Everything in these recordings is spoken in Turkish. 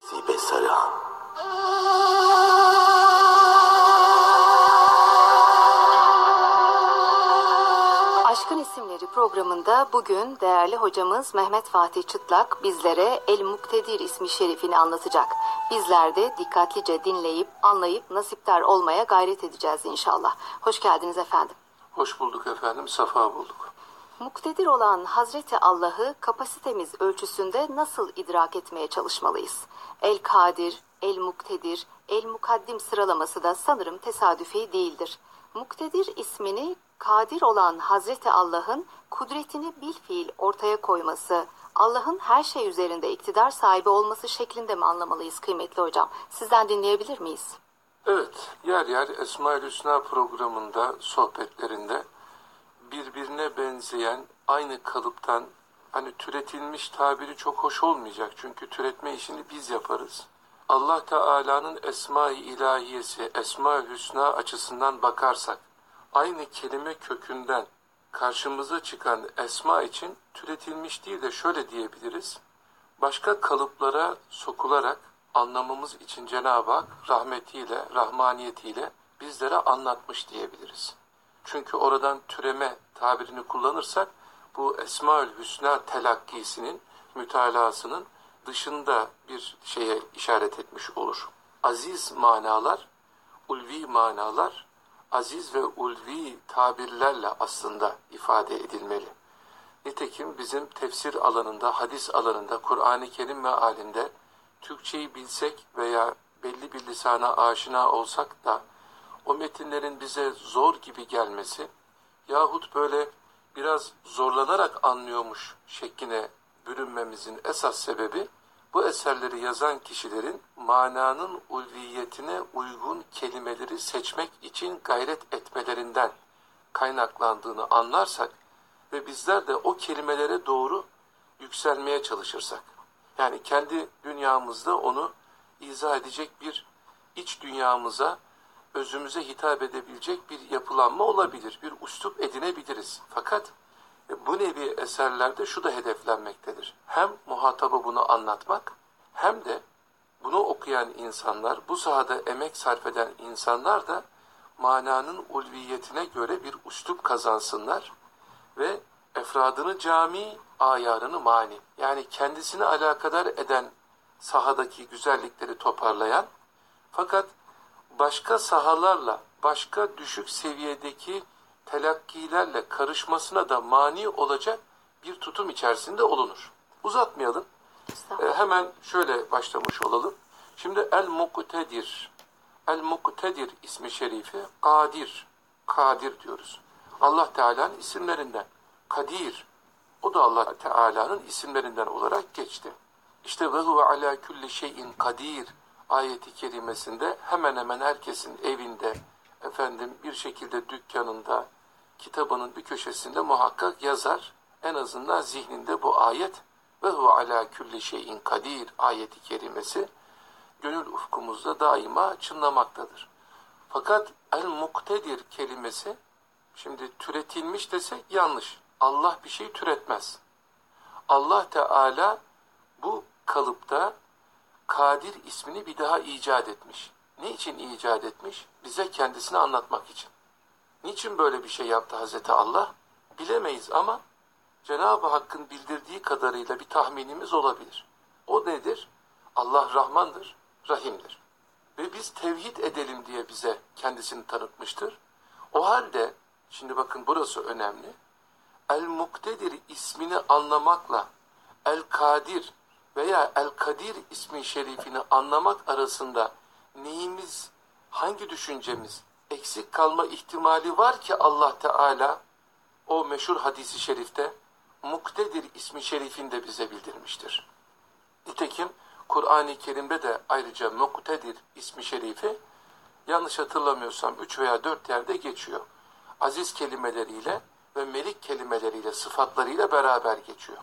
Zibe Saran. Aşkın İsimleri programında bugün değerli hocamız Mehmet Fatih Çıtlak bizlere El-Muktedir ismi şerifini anlatacak. Bizler de dikkatlice dinleyip, anlayıp nasipdar olmaya gayret edeceğiz inşallah. Hoş geldiniz efendim. Hoş bulduk efendim, safa bulduk. Muktedir olan Hazreti Allah'ı kapasitemiz ölçüsünde nasıl idrak etmeye çalışmalıyız? El-Kadir, El-Muktedir, El-Mukaddim sıralaması da sanırım tesadüfi değildir. Muktedir ismini kadir olan Hazreti Allah'ın kudretini bilfiil ortaya koyması, Allah'ın her şey üzerinde iktidar sahibi olması şeklinde mi anlamalıyız kıymetli hocam? Sizden dinleyebilir miyiz? Evet, yer yer Esma-ül Hüsna programında, sohbetlerinde birbirine benzeyen, aynı kalıptan, hani türetilmiş tabiri çok hoş olmayacak çünkü türetme işini biz yaparız. Allah Teala'nın Esma-i İlahiyesi, Esma-ül Hüsna açısından bakarsak, aynı kelime kökünden karşımıza çıkan esma için türetilmiş değil de şöyle diyebiliriz. Başka kalıplara sokularak anlamamız için Cenab-ı Hak rahmetiyle, rahmaniyetiyle bizlere anlatmış diyebiliriz. Çünkü oradan türeme tabirini kullanırsak bu Esma-ül Hüsna telakkisinin, mütalasının dışında bir şeye işaret etmiş olur. Aziz manalar, ulvi manalar, aziz ve ulvi tabirlerle aslında ifade edilmeli. Nitekim bizim tefsir alanında, hadis alanında, Kur'an-ı Kerim mealinde Türkçeyi bilsek veya belli bir lisana aşina olsak da o metinlerin bize zor gibi gelmesi yahut böyle biraz zorlanarak anlıyormuş şekline bürünmemizin esas sebebi bu eserleri yazan kişilerin mananın ulviyetine uygun kelimeleri seçmek için gayret etmelerinden kaynaklandığını anlarsak ve bizler de o kelimelere doğru yükselmeye çalışırsak, yani kendi dünyamızda onu izah edecek bir iç dünyamıza, özümüze hitap edebilecek bir yapılanma olabilir, bir üslup edinebiliriz. Fakat bu nevi eserlerde şu da hedeflenmektedir. Hem muhatabı bunu anlatmak, hem de bunu okuyan insanlar, bu sahada emek sarf eden insanlar da mananın ulviyetine göre bir üslup kazansınlar ve efradını cami, ayarını mani. Yani kendisini alakadar eden sahadaki güzellikleri toparlayan, fakat başka sahalarla, başka düşük seviyedeki telakkilerle karışmasına da mani olacak bir tutum içerisinde olunur. Uzatmayalım. Hemen şöyle başlamış olalım. Şimdi El-Muktedir. El-Muktedir ismi şerifi Kadir. Kadir diyoruz. Allah Teala'nın isimlerinden. Kadir. O da Allah Teala'nın isimlerinden olarak geçti. İşte ve huve ala kulli şeyin kadir ayeti kerimesinde hemen hemen herkesin evinde, bir şekilde dükkanında, kitabının bir köşesinde muhakkak yazar. En azından zihninde bu ayet ve huve ala kulli şeyin kadir ayeti kerimesi gönül ufkumuzda daima çınlamaktadır. Fakat el-muktedir kelimesi şimdi türetilmiş desek yanlış. Allah bir şey türetmez. Allah Teala bu kalıpta Kadir ismini bir daha icat etmiş. Ne için icat etmiş? Bize kendisini anlatmak için. Niçin böyle bir şey yaptı Hazreti Allah? Bilemeyiz ama Cenab-ı Hakk'ın bildirdiği kadarıyla bir tahminimiz olabilir. O nedir? Allah Rahmandır, Rahim'dir. Ve biz tevhid edelim diye bize kendisini tanıtmıştır. O halde, şimdi bakın burası önemli. El-Muktedir ismini anlamakla El-Kadir veya El-Kadir ismi şerifini anlamak arasında neyimiz, hangi düşüncemiz eksik kalma ihtimali var ki Allah Teala o meşhur hadisi şerifte Muktedir ismi şerifini de bize bildirmiştir. Nitekim Kur'an-ı Kerim'de de ayrıca Muktedir ismi şerifi yanlış hatırlamıyorsam 3 veya 4 yerde geçiyor. Aziz kelimeleriyle ve melik kelimeleriyle, sıfatlarıyla beraber geçiyor.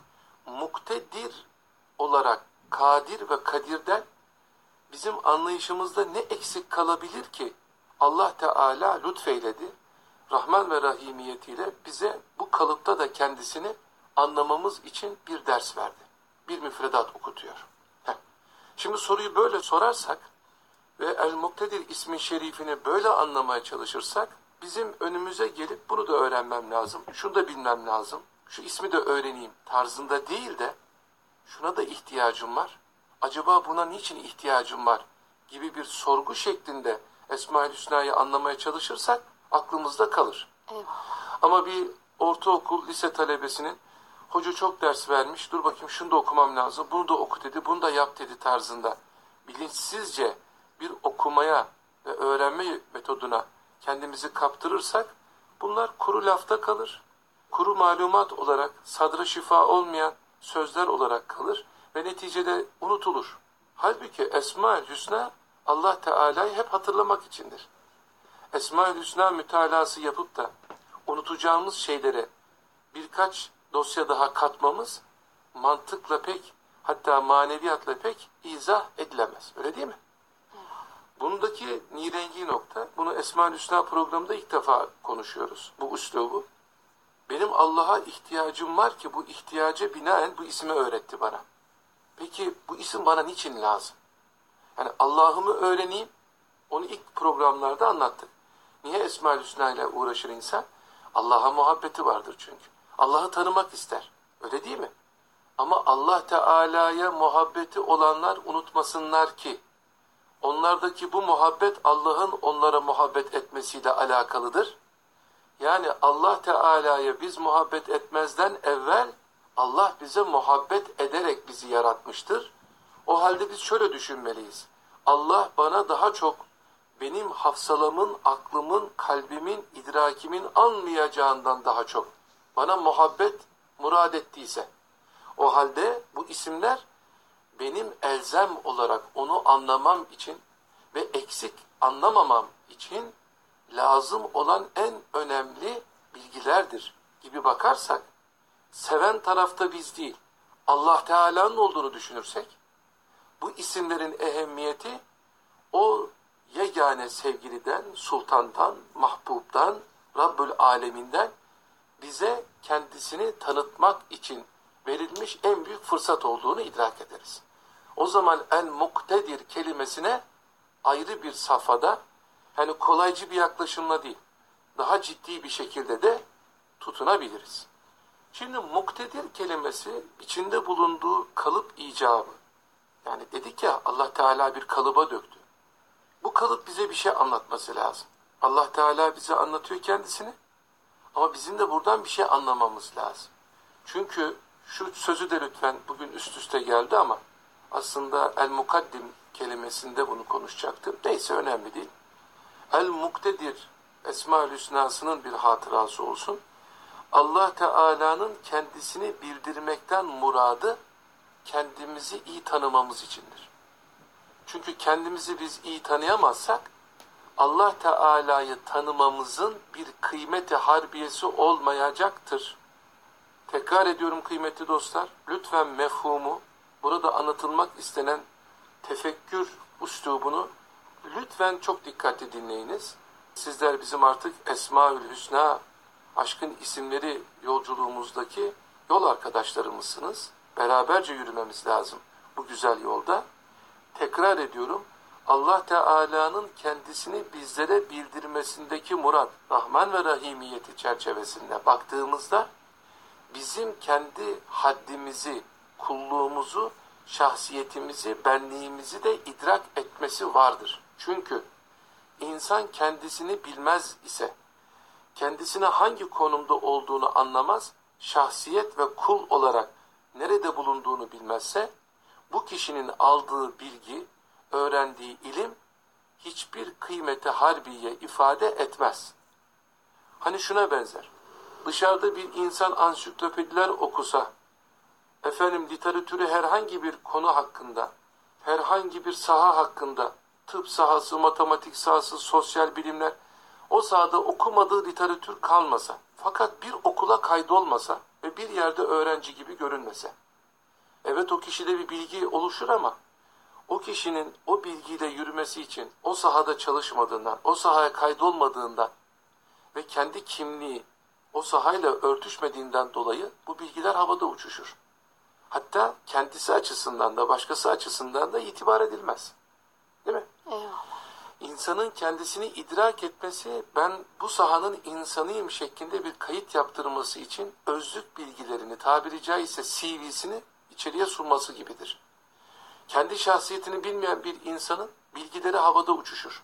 Muktedir olarak Kadir ve Kadir'den bizim anlayışımızda ne eksik kalabilir ki Allah Teala lütfeyledi, Rahman ve Rahimiyetiyle bize bu kalıpta da kendisini anlamamız için bir ders verdi. Bir müfredat okutuyor. Şimdi soruyu böyle sorarsak ve El-Muktedir ismin şerifini böyle anlamaya çalışırsak, bizim önümüze gelip bunu da öğrenmem lazım, şunu da bilmem lazım, şu ismi de öğreneyim tarzında değil de, şuna da ihtiyacım var, acaba buna niçin ihtiyacım var gibi bir sorgu şeklinde Esma-ül Hüsna'yı anlamaya çalışırsak aklımızda kalır. Evet. Ama bir ortaokul, lise talebesinin hoca çok ders vermiş, dur bakayım şunu da okumam lazım, bunu da oku dedi, bunu da yap dedi tarzında bilinçsizce bir okumaya ve öğrenme metoduna kendimizi kaptırırsak bunlar kuru lafta kalır. Kuru malumat olarak sadra şifa olmayan sözler olarak kalır ve neticede unutulur. Halbuki Esma-ül Hüsna Allah Teala'yı hep hatırlamak içindir. Esma-ül Hüsna mütalası yapıp da unutacağımız şeylere birkaç dosya daha katmamız mantıkla pek, hatta maneviyatla pek izah edilemez. Öyle değil mi? Bundaki nirengi nokta, bunu Esma-ül Hüsna programında ilk defa konuşuyoruz. Bu üslubu. Benim Allah'a ihtiyacım var ki bu ihtiyaca binaen bu ismi öğretti bana. Peki bu isim bana niçin lazım? Yani Allah'ımı öğreneyim, onu ilk programlarda anlattık. Niye Esma-ül Hüsna ile uğraşır insan? Allah'a muhabbeti vardır çünkü. Allah'ı tanımak ister. Öyle değil mi? Ama Allah Teala'ya muhabbeti olanlar unutmasınlar ki onlardaki bu muhabbet Allah'ın onlara muhabbet etmesiyle alakalıdır. Yani Allah Teala'ya biz muhabbet etmezden evvel Allah bize muhabbet ederek bizi yaratmıştır. O halde biz şöyle düşünmeliyiz. Allah bana daha çok benim hafsalamın, aklımın, kalbimin, idrakimin almayacağından daha çok bana muhabbet murad ettiyse, o halde bu isimler benim elzem olarak onu anlamam için ve eksik anlamamam için lazım olan en önemli bilgilerdir gibi bakarsak, seven tarafta biz değil, Allah Teala'nın olduğunu düşünürsek, bu isimlerin ehemmiyeti o yegane sevgiliden, sultandan, mahbubdan, Rabbül Aleminden bize kendisini tanıtmak için verilmiş en büyük fırsat olduğunu idrak ederiz. O zaman El-Muktedir kelimesine ayrı bir safhada, hani kolaycı bir yaklaşımla değil, daha ciddi bir şekilde de tutunabiliriz. Şimdi muktedir kelimesi içinde bulunduğu kalıp icabı. Yani dedik ya, Allah Teala bir kalıba döktü. Bu kalıp bize bir şey anlatması lazım. Allah Teala bize anlatıyor kendisini. Ama bizim de buradan bir şey anlamamız lazım. Çünkü şu sözü de lütfen, bugün üst üste geldi ama aslında el-mukaddim kelimesinde bunu konuşacaktım. Neyse, önemli değil. El-muktedir Esma-ül Hüsna'sının bir hatırası olsun. Allah Teala'nın kendisini bildirmekten muradı kendimizi iyi tanımamız içindir. Çünkü kendimizi biz iyi tanıyamazsak Allah Teala'yı tanımamızın bir kıymeti harbiyesi olmayacaktır. Tekrar ediyorum kıymetli dostlar, lütfen mefhumu, burada anlatılmak istenen tefekkür üslubunu lütfen çok dikkatli dinleyiniz. Sizler bizim artık Esma-ül Hüsna, aşkın isimleri yolculuğumuzdaki yol arkadaşlarımızsınız. Beraberce yürümemiz lazım bu güzel yolda. Tekrar ediyorum, Allah Teala'nın kendisini bizlere bildirmesindeki murat, Rahman ve Rahimiyeti çerçevesinde baktığımızda bizim kendi haddimizi, kulluğumuzu, şahsiyetimizi, benliğimizi de idrak etmesi vardır. Çünkü insan kendisini bilmez ise, kendisine hangi konumda olduğunu anlamaz, şahsiyet ve kul olarak nerede bulunduğunu bilmezse, bu kişinin aldığı bilgi, öğrendiği ilim hiçbir kıymeti harbiye ifade etmez. Hani şuna benzer. Dışarıda bir insan ansiklopediler okusa, efendim literatürü herhangi bir konu hakkında, herhangi bir saha hakkında, tıp sahası, matematik sahası, sosyal bilimler, o sahada okumadığı literatür kalmasa, fakat bir okula kaydolmasa ve bir yerde öğrenci gibi görünmese, evet o kişide bir bilgi oluşur ama o kişinin o bilgiyle yürümesi için o sahada çalışmadığından, o sahaya kaydolmadığından ve kendi kimliği o sahayla örtüşmediğinden dolayı bu bilgiler havada uçuşur. Hatta kendisi açısından da başkası açısından da itibar edilmez. Değil mi? Eyvallah. İnsanın kendisini idrak etmesi, ben bu sahanın insanıyım şeklinde bir kayıt yaptırması için özlük bilgilerini, tabiri caizse CV'sini içeriye sunması gibidir. Kendi şahsiyetini bilmeyen bir insanın bilgileri havada uçuşur.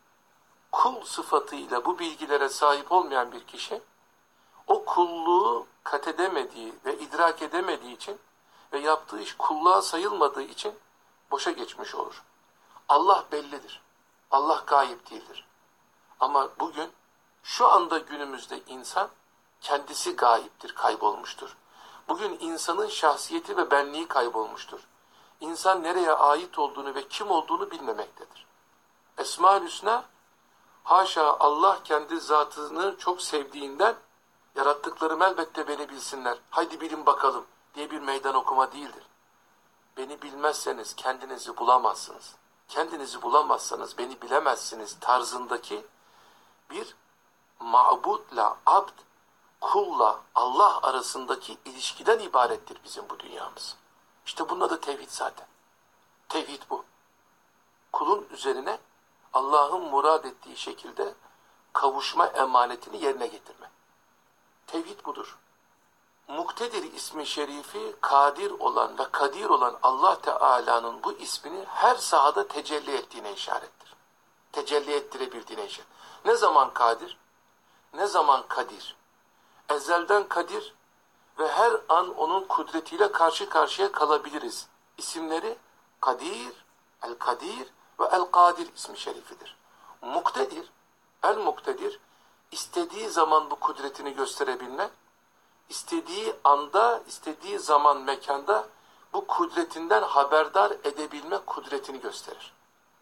Kul sıfatıyla bu bilgilere sahip olmayan bir kişi, o kulluğu kat edemediği ve idrak edemediği için ve yaptığı iş kulluğa sayılmadığı için boşa geçmiş olur. Allah bellidir. Allah gayip değildir. Ama bugün, şu anda günümüzde insan kendisi gayiptir, kaybolmuştur. Bugün insanın şahsiyeti ve benliği kaybolmuştur. İnsan nereye ait olduğunu ve kim olduğunu bilmemektedir. Esma-ül Hüsna, haşa Allah kendi zatını çok sevdiğinden, yarattıklarım elbette beni bilsinler, haydi bilin bakalım diye bir meydan okuma değildir. Beni bilmezseniz kendinizi bulamazsınız. Kendinizi bulamazsanız beni bilemezsiniz tarzındaki bir ma'budla abd, kulla Allah arasındaki ilişkiden ibarettir bizim bu dünyamız. İşte bunun adı tevhid zaten. Tevhid bu. Kulun üzerine Allah'ın murad ettiği şekilde kavuşma emanetini yerine getirme. Tevhid budur. Muktedir ismi şerifi, kadir olan ve kadir olan Allah Teala'nın bu ismini her sahada tecelli ettiğine işarettir. Tecelli ettirebildiğine işaret. Ne zaman kadir? Ne zaman kadir? Ezelden kadir ve her an onun kudretiyle karşı karşıya kalabiliriz. İsimleri Kadir, El-Kadir ve El-Kadir ismi şerifidir. Muktedir, El-Muktedir, istediği zaman bu kudretini gösterebilme, istediği anda, istediği zaman, mekanda bu kudretinden haberdar edebilme kudretini gösterir.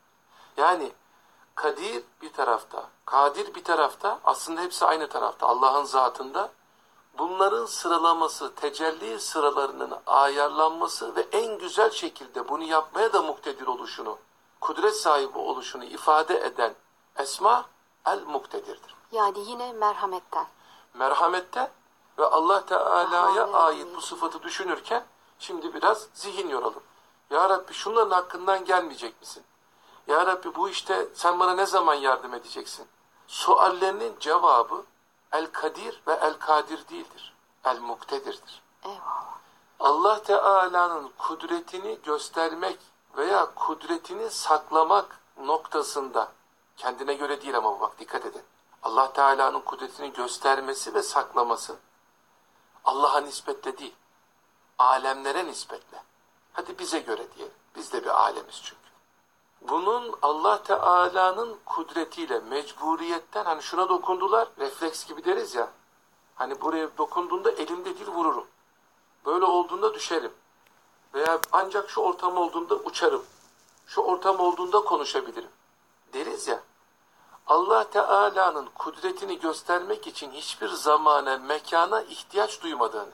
Yani Kadir bir tarafta, Kadir bir tarafta, aslında hepsi aynı tarafta, Allah'ın zatında. Bunların sıralaması, tecelli sıralarının ayarlanması ve en güzel şekilde bunu yapmaya da muktedir oluşunu, kudret sahibi oluşunu ifade eden esma el-muktedirdir. Yani yine merhametten. Merhametten ve Allah Teala'ya ait bu sıfatı düşünürken şimdi biraz zihin yoralım. Ya Rabbi şunların hakkından gelmeyecek misin? Ya Rabbi bu işte sen bana ne zaman yardım edeceksin? Suallerinin cevabı El-Kadir ve El-Kadir değildir. El-Muktedir'dir. Eyvallah. Allah Teala'nın kudretini göstermek veya kudretini saklamak noktasında, kendine göre değil ama bak dikkat edin. Allah Teala'nın kudretini göstermesi ve saklaması Allah'a nispetle değil, alemlere nispetle. Hadi bize göre diyelim. Biz de bir alemiz çünkü. Bunun Allah Teala'nın kudretiyle, mecburiyetten, hani şuna dokundular, refleks gibi deriz ya, hani buraya dokunduğunda elimde değil vururum. Böyle olduğunda düşerim. Veya ancak şu ortam olduğunda uçarım. Şu ortam olduğunda konuşabilirim. Deriz ya, Allah Teala'nın kudretini göstermek için hiçbir zamana, mekana ihtiyaç duymadığını,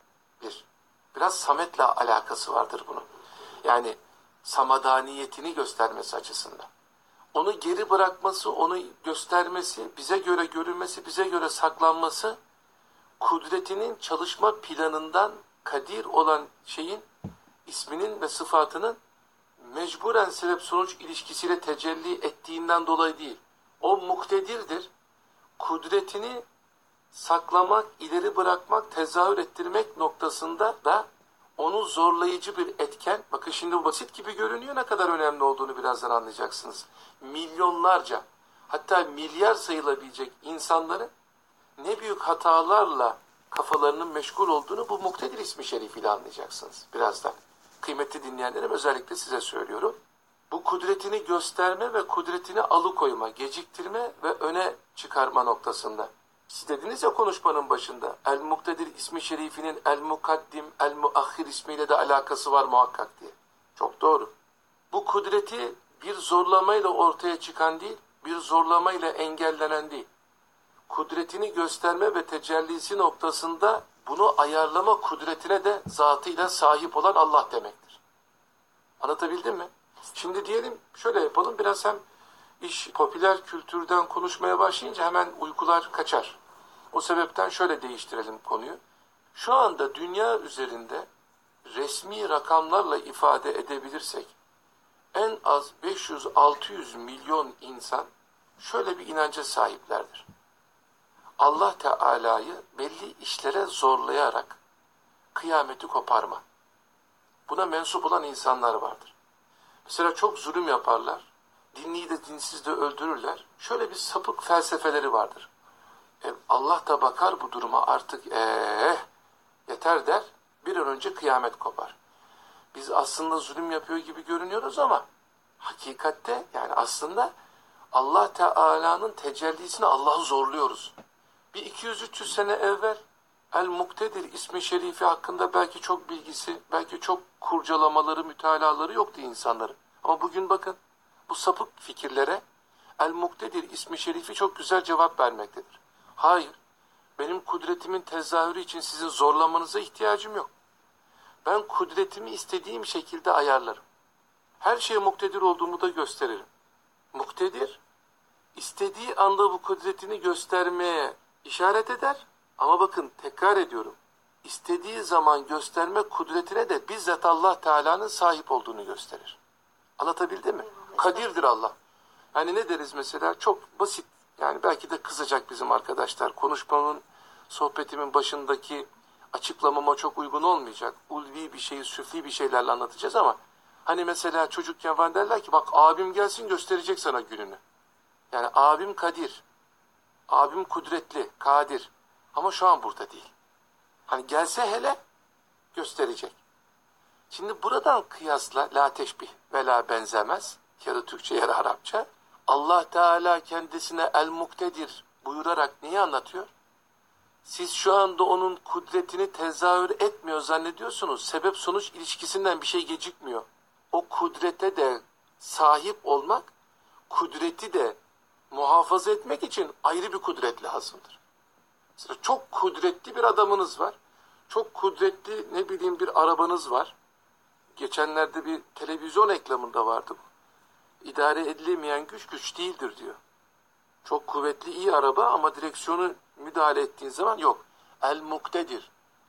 biraz Samet'le alakası vardır bunun. Yani samadaniyetini göstermesi açısından. Onu geri bırakması, onu göstermesi, bize göre görünmesi, bize göre saklanması, kudretinin çalışma planından kadir olan şeyin, isminin ve sıfatının mecburen sebep-sonuç ilişkisiyle tecelli ettiğinden dolayı değil. O muktedirdir. Kudretini saklamak, ileri bırakmak, tezahür ettirmek noktasında da onu zorlayıcı bir etken, bakın şimdi bu basit gibi görünüyor, ne kadar önemli olduğunu birazdan anlayacaksınız. Milyonlarca, hatta milyar sayılabilecek insanların ne büyük hatalarla kafalarının meşgul olduğunu bu muktedir ismi şerifiyle anlayacaksınız birazdan. Kıymetli dinleyenlerim, özellikle size söylüyorum. Bu kudretini gösterme ve kudretini alıkoyma, geciktirme ve öne çıkarma noktasında. Siz dediniz ya konuşmanın başında, El-Muktedir ismi şerifinin El-Mukaddim, El-Muahhir ismiyle de alakası var muhakkak diye. Çok doğru. Bu kudreti bir zorlamayla ortaya çıkan değil, bir zorlamayla engellenen değil. Kudretini gösterme ve tecellisi noktasında bunu ayarlama kudretine de zatıyla sahip olan Allah demektir. Anlatabildim mi? Şimdi diyelim, şöyle yapalım, biraz hem iş popüler kültürden konuşmaya başlayınca hemen uykular kaçar. O sebepten şöyle değiştirelim konuyu. Şu anda dünya üzerinde resmi rakamlarla ifade edebilirsek en az 500-600 milyon insan şöyle bir inanca sahiplerdir. Allah Teala'yı belli işlere zorlayarak kıyameti koparma. Buna mensup olan insanlar vardır. Mesela çok zulüm yaparlar. Dinliyi de dinsiz de öldürürler. Şöyle bir sapık felsefeleri vardır. Allah da bakar bu duruma artık yeter der. Bir an önce kıyamet kopar. Biz aslında zulüm yapıyor gibi görünüyoruz ama hakikatte yani aslında Allah Teala'nın tecellisini Allah'ı zorluyoruz. Bir 200-300 sene evvel El-Muktedir ismi şerifi hakkında belki çok bilgisi, belki çok kurcalamaları, mütalaları yoktu insanların. Ama bugün bakın bu sapık fikirlere El-Muktedir ismi şerifi çok güzel cevap vermektedir. Hayır, benim kudretimin tezahürü için sizin zorlamanıza ihtiyacım yok. Ben kudretimi istediğim şekilde ayarlarım. Her şeye muktedir olduğumu da gösteririm. Muktedir, istediği anda bu kudretini göstermeye işaret eder. Ama bakın tekrar ediyorum. İstediği zaman gösterme kudretine de bizzat Allah Teala'nın sahip olduğunu gösterir. Anlatabildim mi? Kadirdir Allah. Yani ne deriz mesela? Çok basit. Yani belki de kızacak bizim arkadaşlar. Konuşmamın, sohbetimin başındaki açıklamama çok uygun olmayacak. Ulvi bir şeyi, süfli bir şeylerle anlatacağız ama hani mesela çocukken falan derler ki bak abim gelsin gösterecek sana gününü. Yani abim Kadir. Abim kudretli, kadir. Ama şu an burada değil. Hani gelse hele gösterecek. Şimdi buradan kıyasla la teşbih ve la benzemez. Yarı Türkçe yarı Arapça. Allah Teala kendisine el-muktedir buyurarak neyi anlatıyor? Siz şu anda onun kudretini tezahür etmiyor zannediyorsunuz. Sebep sonuç ilişkisinden bir şey gecikmiyor. O kudrete de sahip olmak, kudreti de muhafaza etmek için ayrı bir kudret lazımdır. Mesela çok kudretli bir adamınız var. Çok kudretli ne bileyim bir arabanız var. Geçenlerde bir televizyon reklamında vardı bu. İdare edilemeyen güç güç değildir diyor. Çok kuvvetli iyi araba ama direksiyonu müdahale ettiğin zaman yok. El-muktedir.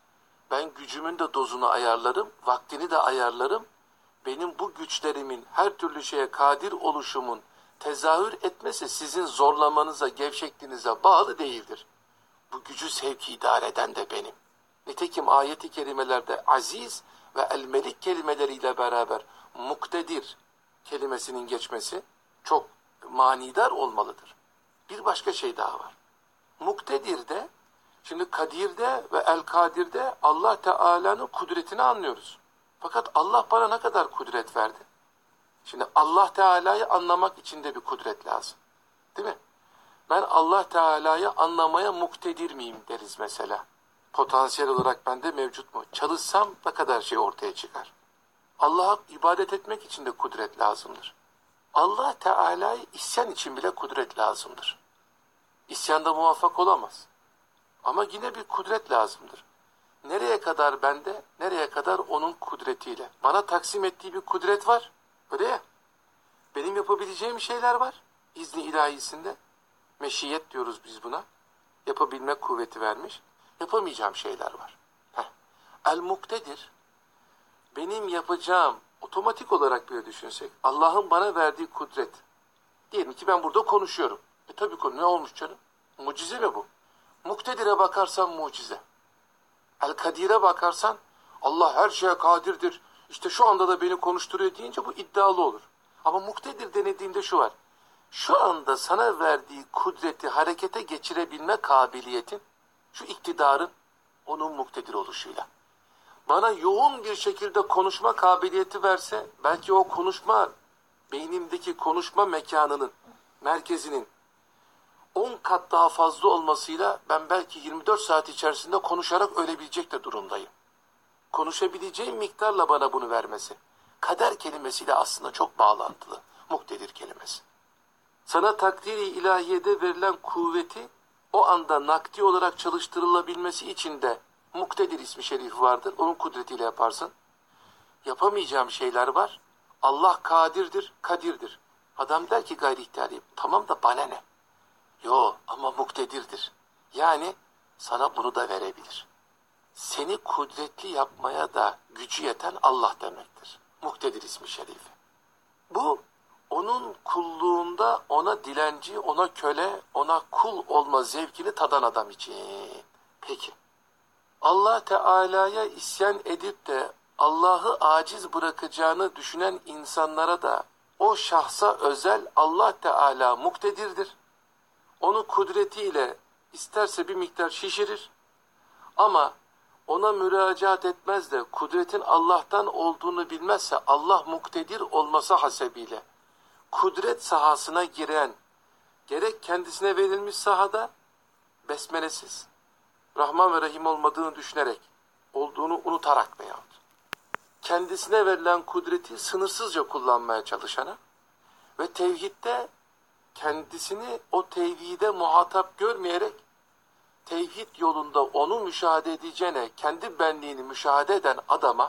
Ben gücümün de dozunu ayarlarım, vaktini de ayarlarım. Benim bu güçlerimin her türlü şeye kadir oluşumun tezahür etmesi sizin zorlamanıza, gevşekliğinize bağlı değildir. Bu gücü sevki idare eden de benim. Nitekim ayet-i kerimelerde aziz ve el-melik kelimeleriyle beraber muktedir kelimesinin geçmesi çok manidar olmalıdır. Bir başka şey daha var. Muktedir'de, şimdi Kadir'de ve El-Kadir'de Allah Teala'nın kudretini anlıyoruz. Fakat Allah bana ne kadar kudret verdi? Şimdi Allah Teala'yı anlamak için de bir kudret lazım. Değil mi? Ben Allah Teala'yı anlamaya muktedir miyim deriz mesela. Potansiyel olarak bende mevcut mu? Çalışsam ne kadar şey ortaya çıkar? Allah'a ibadet etmek için de kudret lazımdır. Allah Teala'yı isyan için bile kudret lazımdır. İsyanda muvaffak olamaz. Ama yine bir kudret lazımdır. Nereye kadar bende, nereye kadar onun kudretiyle. Bana taksim ettiği bir kudret var. Öyle ya. Benim yapabileceğim şeyler var. İzni ilahisinde. Meşiyet diyoruz biz buna. Yapabilme kuvveti vermiş. Yapamayacağım şeyler var. El-muktedir. Benim yapacağım, otomatik olarak böyle düşünsek, Allah'ın bana verdiği kudret. Diyelim ki ben burada konuşuyorum. Tabii konu ne olmuş canım? Mucize mi bu? Muktedir'e bakarsan mucize. El-Kadir'e bakarsan Allah her şeye kadirdir. İşte şu anda da beni konuşturuyor deyince bu iddialı olur. Ama muktedir denediğinde şu var. Şu anda sana verdiği kudreti harekete geçirebilme kabiliyetin, şu iktidarın onun muktedir oluşuyla. Bana yoğun bir şekilde konuşma kabiliyeti verse, belki o konuşma, beynimdeki konuşma mekanının, merkezinin 10 kat daha fazla olmasıyla ben belki 24 saat içerisinde konuşarak ölebilecek de durumdayım. Konuşabileceğim miktarla bana bunu vermesi, kader kelimesiyle aslında çok bağlantılı, muktedir kelimesi. Sana takdiri ilahiyede verilen kuvveti o anda nakdi olarak çalıştırılabilmesi için de muktedir ismi şerifi vardır. Onun kudretiyle yaparsın. Yapamayacağım şeyler var. Allah kadirdir, kadirdir. Adam der ki gayri ihtiyari. Tamam da bana ne? Yo ama muktedirdir. Yani sana bunu da verebilir. seni kudretli yapmaya da gücü yeten Allah demektir. Muktedir ismi şerifi. Bu onun kulluğunda ona dilenci, ona köle, ona kul olma zevkini tadan adam için. Peki. Allah Teala'ya isyan edip de Allah'ı aciz bırakacağını düşünen insanlara da o şahsa özel Allah Teala muktedirdir. Onu kudretiyle isterse bir miktar şişirir ama ona müracaat etmez de kudretin Allah'tan olduğunu bilmezse Allah muktedir olması hasebiyle kudret sahasına giren gerek kendisine verilmiş sahada besmelesiz Rahman ve Rahim olmadığını düşünerek olduğunu unutarak veyahut kendisine verilen kudreti sınırsızca kullanmaya çalışana ve tevhidde kendisini o tevhide muhatap görmeyerek tevhid yolunda onu müşahede edeceğine kendi benliğini müşahede eden adama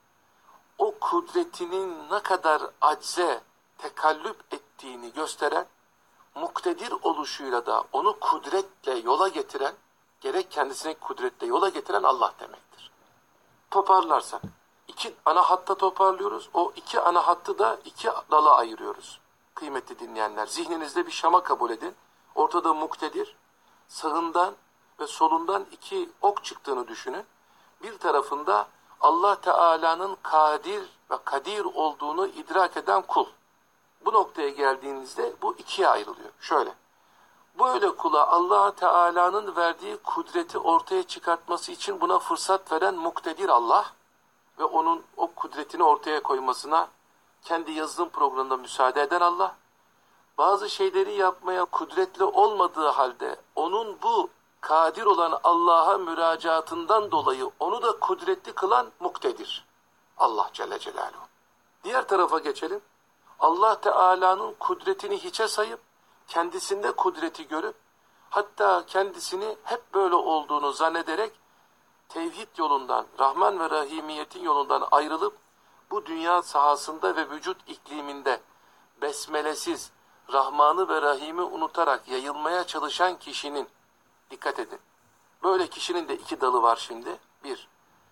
o kudretinin ne kadar acze tekallüp ettiğini gösteren muktedir oluşuyla da onu kudretle yola getiren gerek kendisine kudretle yola getiren Allah demektir. Toparlarsak iki ana hatta toparlıyoruz. O iki ana hattı da iki dala ayırıyoruz. Kıymetli dinleyenler, zihninizde bir şama kabul edin. Ortada muktedir, sağından ve solundan iki ok çıktığını düşünün. Bir tarafında Allah Teala'nın kadir ve kadir olduğunu idrak eden kul. Bu noktaya geldiğinizde bu ikiye ayrılıyor. Şöyle, böyle kula Allah Teala'nın verdiği kudreti ortaya çıkartması için buna fırsat veren muktedir Allah ve onun o kudretini ortaya koymasına kendi yazılım programında müsaade eden Allah, bazı şeyleri yapmaya kudretli olmadığı halde onun bu kadir olan Allah'a müracaatından dolayı onu da kudretli kılan muktedir. Allah Celle Celaluhu. Diğer tarafa geçelim. Allah Teala'nın kudretini hiçe sayıp, kendisinde kudreti görüp, hatta kendisini hep böyle olduğunu zannederek, tevhid yolundan, Rahman ve Rahimiyetin yolundan ayrılıp, bu dünya sahasında ve vücut ikliminde besmelesiz, Rahman'ı ve Rahim'i unutarak yayılmaya çalışan kişinin, dikkat edin, böyle kişinin de iki dalı var şimdi. Bir,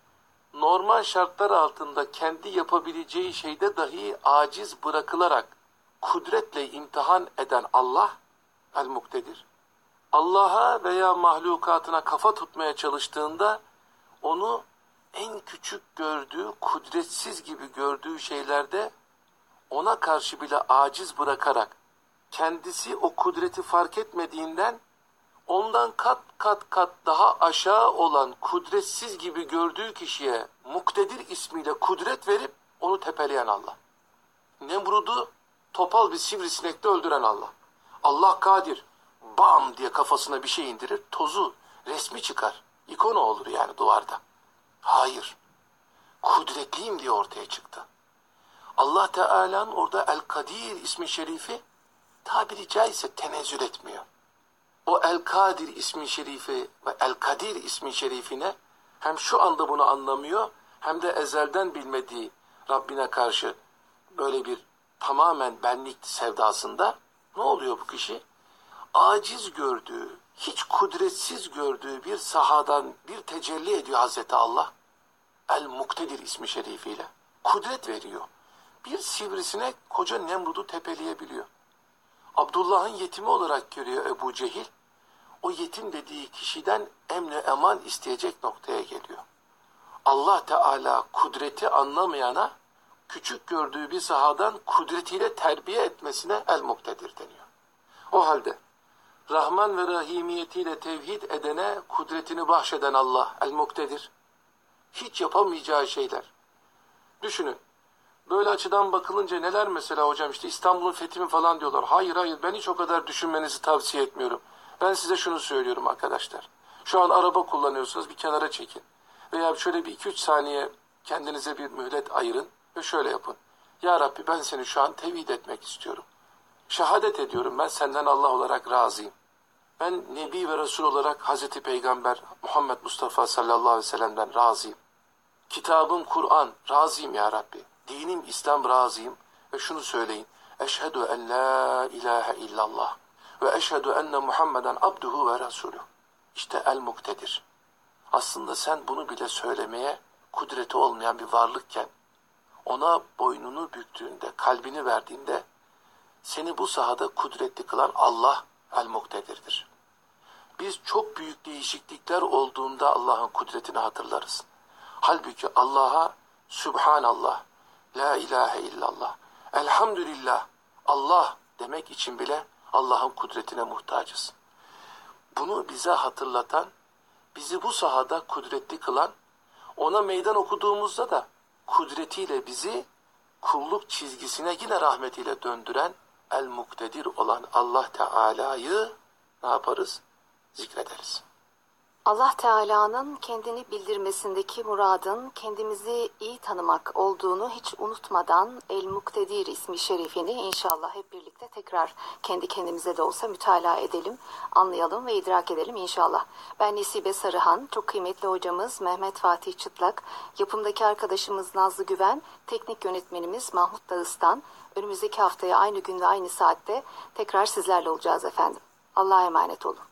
normal şartlar altında kendi yapabileceği şeyde dahi aciz bırakılarak kudretle imtihan eden Allah, el-muktedir. Allah'a veya mahlukatına kafa tutmaya çalıştığında onu en küçük gördüğü, kudretsiz gibi gördüğü şeylerde ona karşı bile aciz bırakarak kendisi o kudreti fark etmediğinden ondan kat daha aşağı olan kudretsiz gibi gördüğü kişiye muktedir ismiyle kudret verip onu tepeleyen Allah. Nemrud'u topal bir sivrisinekle öldüren Allah. Allah kadir, bam diye kafasına bir şey indirir, tozu, resmi çıkar. İkonu olur yani duvarda. Hayır, kudretliyim diye ortaya çıktı. Allah Teala'nın orada El-Kadir ismi şerifi tabiri caizse tenezzül etmiyor. O El-Kadir ismi şerifi ve El-Kadir ismi şerifine hem şu anda bunu anlamıyor hem de ezelden bilmediği Rabbine karşı böyle bir tamamen benlik sevdasında ne oluyor bu kişi? Aciz gördüğü, hiç kudretsiz gördüğü bir sahadan bir tecelli ediyor Hazreti Allah. El-Muktedir ismi şerifiyle. Kudret veriyor. Bir sivrisinek koca Nemrud'u tepeleyebiliyor. Abdullah'ın yetimi olarak görüyor Ebu Cehil. O yetim dediği kişiden emne eman isteyecek noktaya geliyor. Allah Teala kudreti anlamayana küçük gördüğü bir sahadan kudretiyle terbiye etmesine el-muktedir deniyor. O halde Rahman ve Rahimiyetiyle tevhid edene kudretini bahşeden Allah el-muktedir. Hiç yapamayacağı şeyler. Düşünün. Böyle açıdan bakılınca neler mesela hocam işte İstanbul'un fethi mi falan diyorlar. Hayır ben hiç o kadar düşünmenizi tavsiye etmiyorum. Ben size şunu söylüyorum arkadaşlar. Şu an araba kullanıyorsunuz, bir kenara çekin. Veya şöyle bir 2-3 saniye kendinize bir mühlet ayırın ve şöyle yapın. Ya Rabbi ben seni şu an tevhid etmek istiyorum. Şehadet ediyorum ben senden Allah olarak razıyım. Ben Nebi ve Resul olarak Hazreti Peygamber Muhammed Mustafa sallallahu aleyhi ve sellem'den razıyım. Kitabım Kur'an, razıyım ya Rabbi. Dinim İslam, razıyım. Ve şunu söyleyin. Eşhedü en la ilahe illallah. Ve eşhedü enne Muhammeden abduhu ve resuluh. İşte el-muktedir. Aslında sen bunu bile söylemeye kudreti olmayan bir varlıkken, ona boynunu büktüğünde, kalbini verdiğinde, seni bu sahada kudretli kılan Allah el-Muktedir'dir. Biz çok büyük değişiklikler olduğunda Allah'ın kudretini hatırlarız. Halbuki Allah'a Sübhanallah, La ilahe illallah, Elhamdülillah, Allah demek için bile Allah'ın kudretine muhtacız. Bunu bize hatırlatan, bizi bu sahada kudretli kılan, ona meydan okuduğumuzda da kudretiyle bizi kulluk çizgisine yine rahmetiyle döndüren el-Muktedir olan Allah Teala'yı ne yaparız? Zikrederiz. Allah Teala'nın kendini bildirmesindeki muradın kendimizi iyi tanımak olduğunu hiç unutmadan El-Muktedir ismi şerifini inşallah hep birlikte tekrar kendi kendimize de olsa mütalaa edelim, anlayalım ve idrak edelim inşallah. Ben Nesibe Sarıhan, çok kıymetli hocamız Mehmet Fatih Çıtlak, yapımdaki arkadaşımız Nazlı Güven, teknik yönetmenimiz Mahmut Dağıstan. Önümüzdeki haftaya aynı günde aynı saatte tekrar sizlerle olacağız efendim. Allah'a emanet olun.